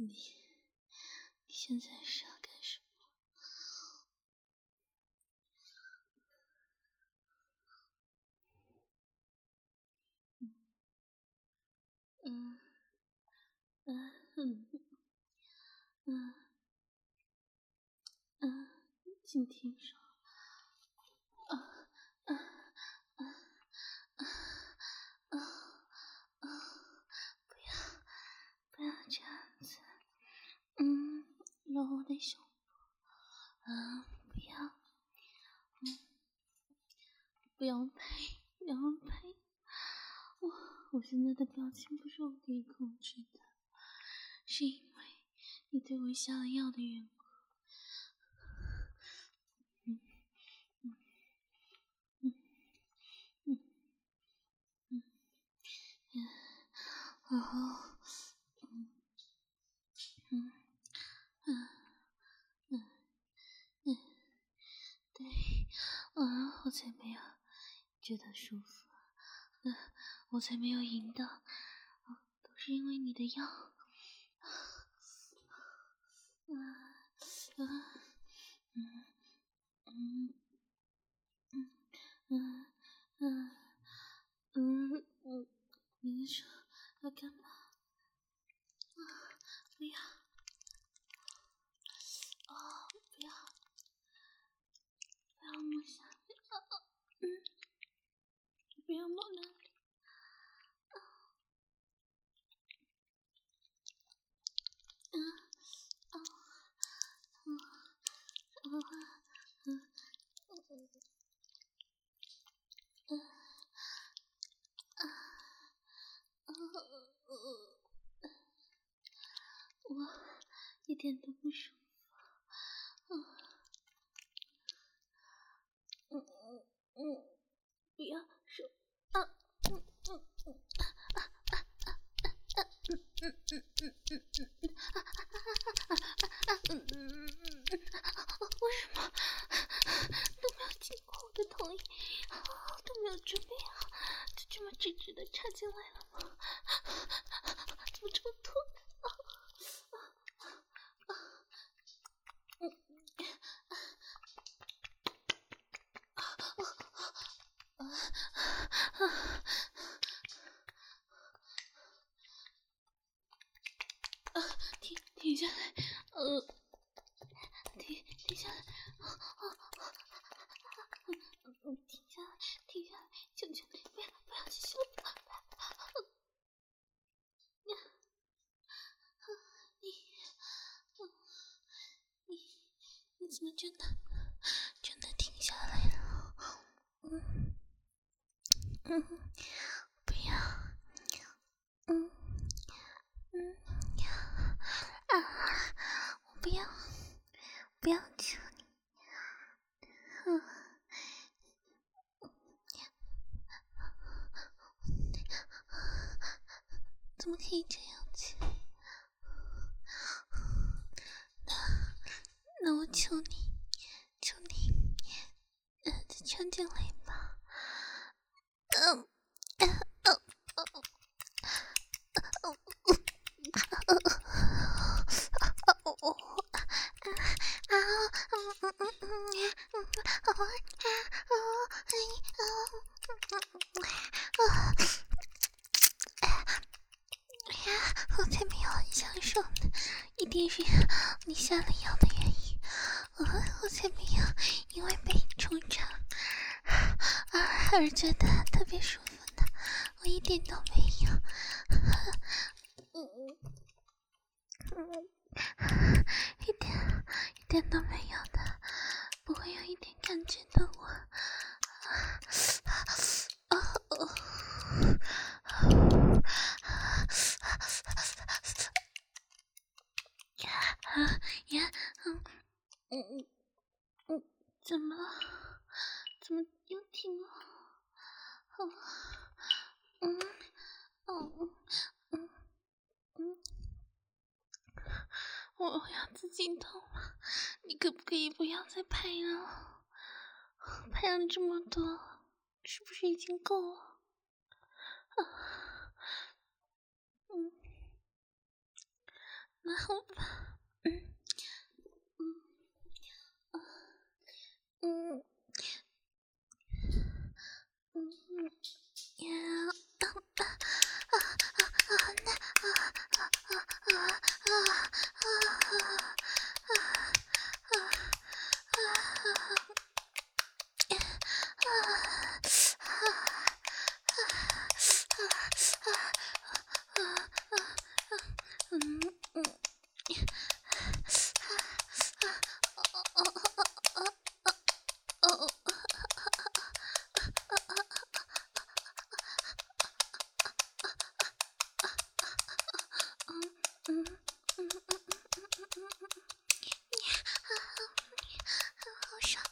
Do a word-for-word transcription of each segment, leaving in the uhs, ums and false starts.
你你现在是要干什么？嗯嗯嗯嗯嗯，请停手！啊啊啊啊啊啊！不要不要这样子！嗯，揉我的胸部啊！不要，嗯，不要拍，不要拍！我我现在的表情不是我可以控制的，是因为你对我下了药的缘故。嗯嗯嗯嗯嗯嗯，然后嗯嗯嗯嗯嗯，对，嗯，我才没有觉得舒服，嗯，我才没有赢到，都是因为你的药。啊啊嗯嗯嗯嗯嗯嗯嗯，你说要干嘛？啊，不要！哦，不要！不要摸下面！啊啊嗯，不要摸那里！啊啊啊啊啊啊！嗯啊啊！我一点都不舒服。嗯嗯嗯，不要说啊！嗯嗯嗯啊啊啊啊！嗯嗯嗯嗯嗯嗯啊啊啊啊！嗯嗯嗯嗯，为什么都没有经过我的同意，都没有准备好，就这么直直的插进来了吗？怎么这么痛？啊啊啊！嗯啊啊啊！啊，停停下来，呃，停停下来，啊啊啊！嗯，停下来，停下来，求求你，不要不要继续了，不要不要！你你你你怎么真的真的停下来了？嗯嗯，不要，嗯嗯啊，我不要不要求你，嗯。怎么可以这样子？那那我求你，求你，呃，再穿进来吧。嗯，嗯嗯嗯嗯嗯哦啊啊嗯嗯嗯嗯嗯啊啊啊啊！我才没有很享受呢，一定是你下了药的原因。我我才没有因为被冲撞而而觉得特别舒服呢，我一点都没有。嗯嗯嗯，一点一点都没有的，不会有一点感觉到我啊啊啊呀嗯嗯嗯，怎么了？怎么又停了？嗯嗯嗯嗯嗯，我我要自己动了，你可不可以不要再拍了？拍了这么多，是不是已经够了？啊，嗯然后吧，嗯嗯嗯嗯嗯呀啊啊啊啊那啊啊啊啊啊啊好爽！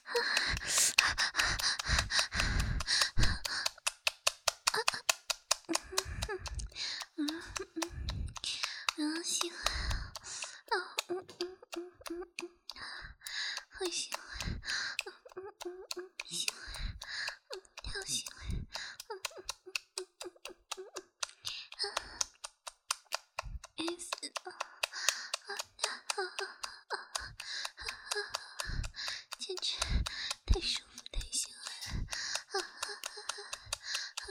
嗯，喜欢，啊，嗯嗯嗯嗯嗯，好喜欢，嗯嗯嗯嗯，喜欢，嗯，好喜欢，嗯嗯嗯嗯嗯嗯，爱死了，啊啊啊啊啊！简直太舒服，太喜欢了，啊啊啊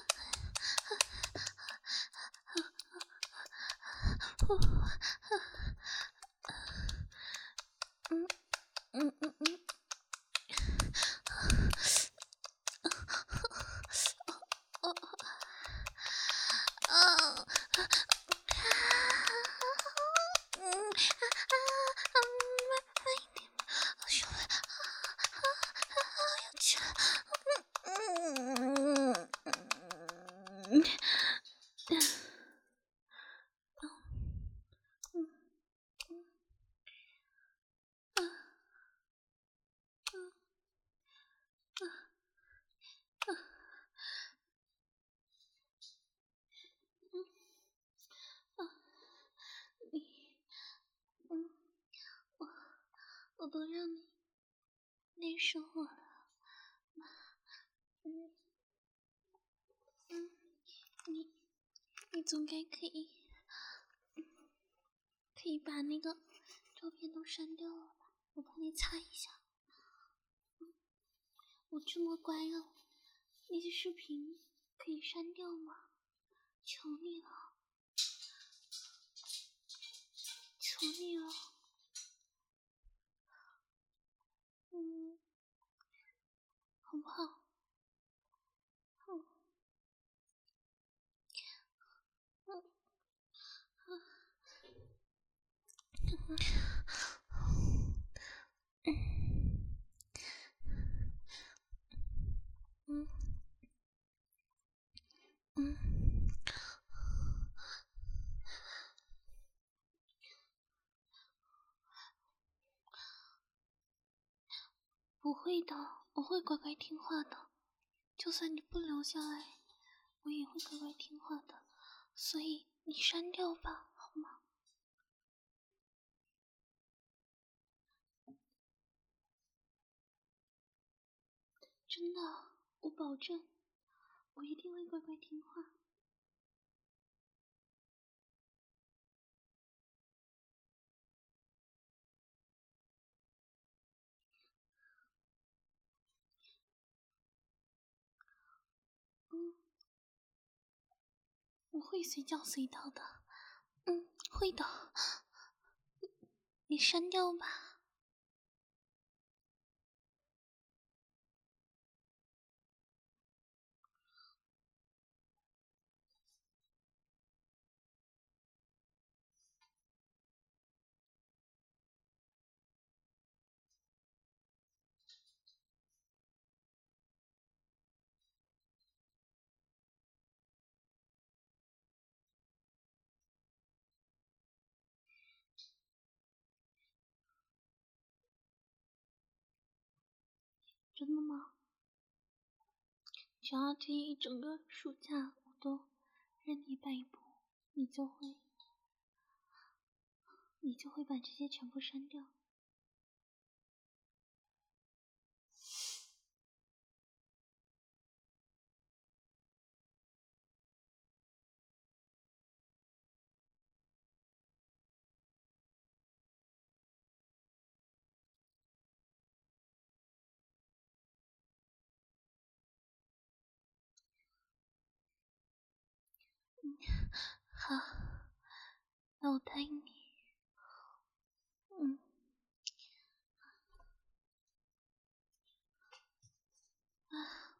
啊啊！嗯嗯嗯嗯。哦哦，嗯啊啊啊！慢慢一点，好爽啊啊啊！要去了，嗯嗯嗯嗯嗯啊嗯啊啊！啊！你，嗯，我我都让你累死我了，嗯嗯，你你总该可以，可以把那个照片都删掉了吧？我帮你擦一下。我这么乖哦，那些视频可以删掉吗？求你了，求你了，嗯，好不好？嗯嗯嗯嗯，不会的，我会乖乖听话的。就算你不留下来，我也会乖乖听话的。所以你删掉吧，好吗？真的，我保证，我一定会乖乖听话。嗯，我会随叫随到的。嗯，会的。你删掉吧。真的吗？只要这一整个暑假我都任你摆布，你就会，你就会把这些全部删掉。 好，那我答应你。嗯。啊，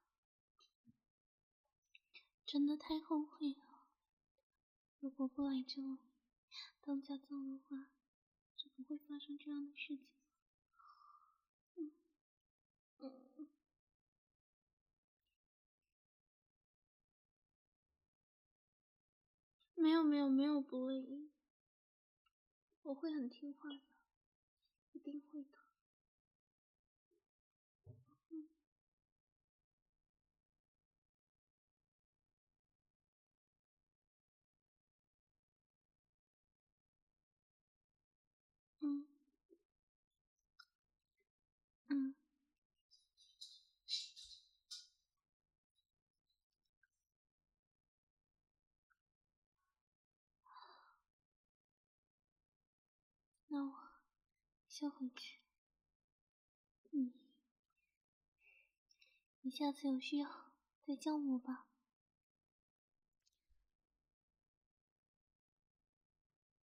真的太后悔了。如果不来这里当家教的话，就不会发生这样的事情。嗯嗯。没有没有没有不乐意，我会很听话的，一定会的。嗯。嗯。嗯。那我先回去。嗯。你下次有需要再叫我吧。